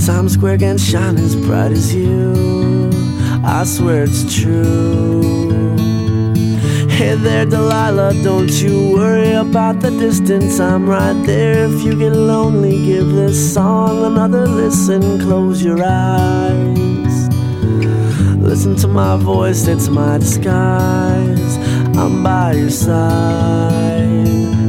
Times Square can shine as bright as you. I swear it's true. Hey there, Delilah, don't you worry about the distance. I'm right there. If you get lonely, give this song another listen. Close your eyes. Listen to my voice, it's my disguise. I'm by your side.